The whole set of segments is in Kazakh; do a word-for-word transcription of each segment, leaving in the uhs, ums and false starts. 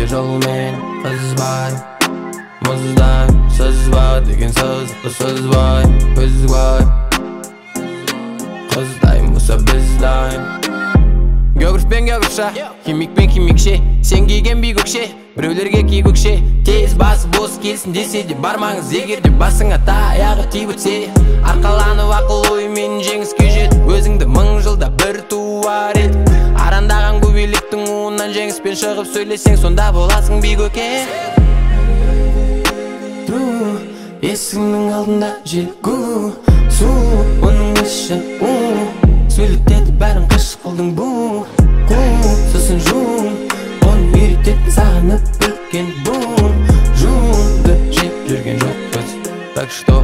жолмен қызбай мұздай сызба деген сызықы сызбай көзбай қыздай мұса біздай географ пен географша химик пен химикше сен киген би көкше біреулерге ки көкше тез басы бос келсін десе де бармаңыз егер де басыңа таяғы тиіп өтсе арқаланып ақыл оймен жеңіске жет өзіңді мың жылда бір туар ед арандаған көбелектің уынан жеңіспен шығып сөйлесең сонда боласың би көке есігінің алдында желгу су оның іші у сөйлетеді бәрін қыш қылдың бұ сосын жуын оны үйрететін сағынып өткен бұн жуынды жеп жүрген жоқпыз так что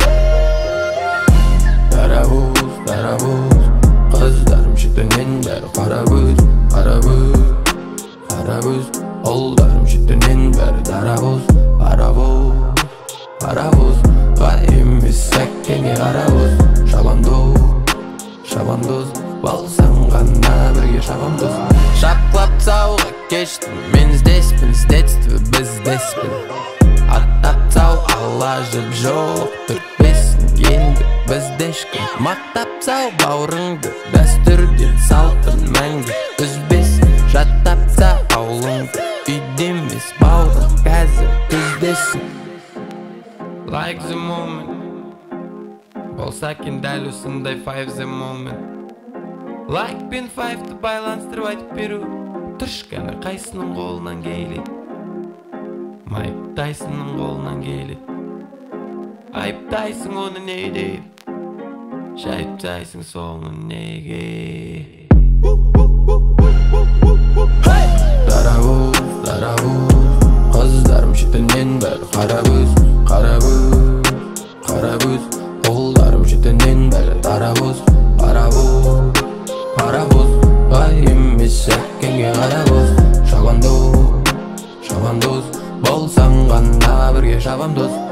дарабуз дарабуз қыздарым шетінен бәрі қара көз қара көз қара көз ұлдарым шетінен бәрі дарабуз парабуз парабуз ғай емес сәккенге қарабуз шабандоз шабандоз болсаң ғана бірге шабандоз шапқылап тауға кештім мен іздеспін с детства біздеспін аттап тау алла жып жоқ түртпесін енді бізде ешкім мақтап тау бауырыңды дәстүрден салтын мәңгі үзбесін жаттап та аулыңды үйде емес бауырым қазір күздесін like the moment болса екен дәл осындай five the moment like пен five'ты байланыстырып айтып беру тұршканы қайсының қолынан келеді Майк Тайсонның қолынан келеді айыптайсың оны неде шайыптайсың соны неге дарабуз дарабуз қыздарым шетінен бәрі қара көз қара көз қара көз ұлдарым шетінен бәрі дарабуз парабуз парабуз ғай емес сәккенге қарабуз шабандоз шабандоз болсаң ғана бірге шабандоз